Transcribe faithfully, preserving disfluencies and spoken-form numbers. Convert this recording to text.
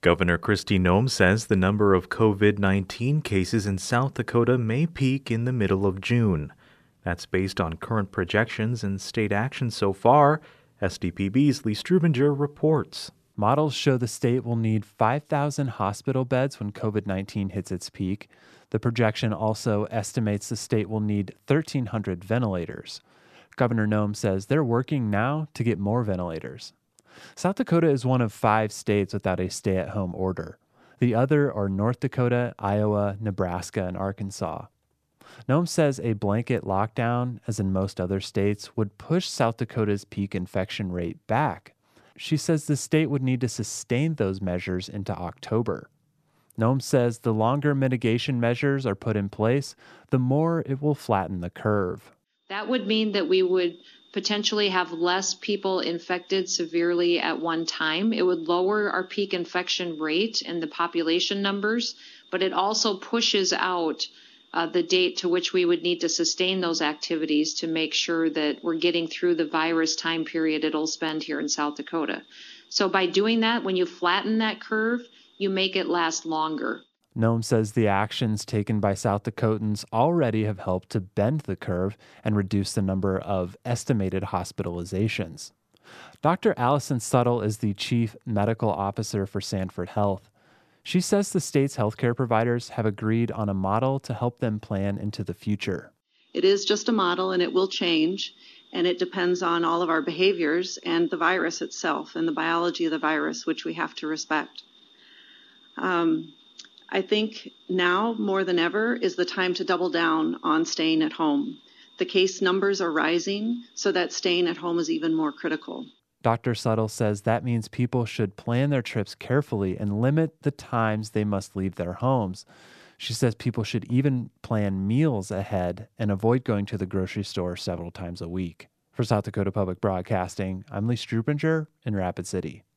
Governor Kristi Noem says the number of COVID nineteen cases in South Dakota may peak in the middle of June. That's based on current projections and state action so far. S D P B's Lee Strubinger reports. Models show the state will need five thousand hospital beds when COVID nineteen hits its peak. The projection also estimates the state will need thirteen hundred ventilators. Governor Noem says they're working now to get more ventilators. South Dakota is one of five states without a stay-at-home order. The other are North Dakota, Iowa, Nebraska, and Arkansas. Noem says a blanket lockdown, as in most other states, would push South Dakota's peak infection rate back. She says the state would need to sustain those measures into October. Noem says the longer mitigation measures are put in place, the more it will flatten the curve. That would mean that we would potentially have less people infected severely at one time. It would lower our peak infection rate and the population numbers, but it also pushes out uh, the date to which we would need to sustain those activities to make sure that we're getting through the virus time period it'll spend here in South Dakota. So by doing that, when you flatten that curve, you make it last longer. Noem says the actions taken by South Dakotans already have helped to bend the curve and reduce the number of estimated hospitalizations. Doctor Allison Suttle is the Chief Medical Officer for Sanford Health. She says the state's healthcare providers have agreed on a model to help them plan into the future. It is just a model and it will change, and it depends on all of our behaviors and the virus itself and the biology of the virus, which we have to respect. Um, I think now more than ever is the time to double down on staying at home. The case numbers are rising, so that staying at home is even more critical. Doctor Suttle says that means people should plan their trips carefully and limit the times they must leave their homes. She says people should even plan meals ahead and avoid going to the grocery store several times a week. For South Dakota Public Broadcasting, I'm Lee Strubinger in Rapid City.